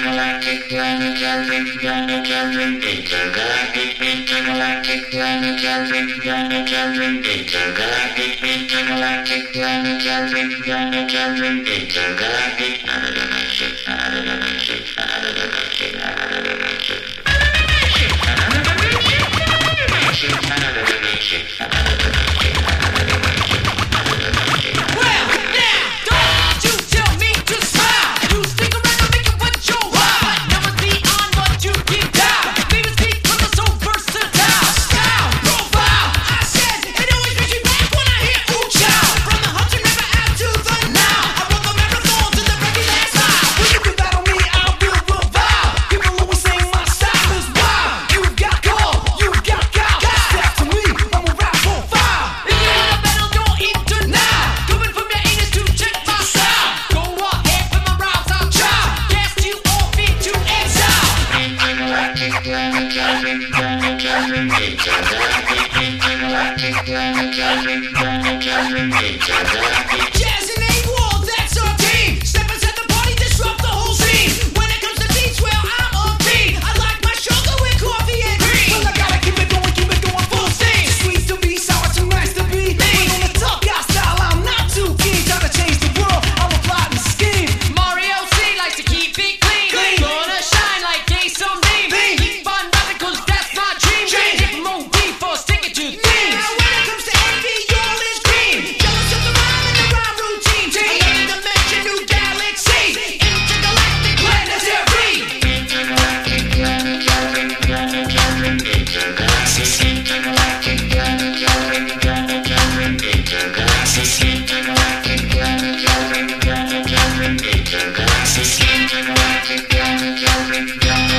intergalactic planetary intergalactic intergalactic planetary intergalactic planetary intergalactic Jazz and A-Wall, that's our team. Step inside the party, disrupt the whole scene. When it comes to beats, well, I'm a fiend. I like my sugar with coffee and cream. Well, I gotta keep it going full steam. Sweet to be, sour too nice to be. But on the tough guy style, I'm not too keen. Trying to change the world, I'm a plotting scheme. Mario C likes to keep it clean. Gonna shine like Ace Sunbeam. Keep on rapping 'cause that's my dream. Hit more beat for sticking to themes. Now when it comes to envy, all is green. Jealous of the rhyme and the rhyme routine. Another dimension, new galaxy. Intergalactic planetary. Intergalactic planetary intergalactic planetary intergalactic planetary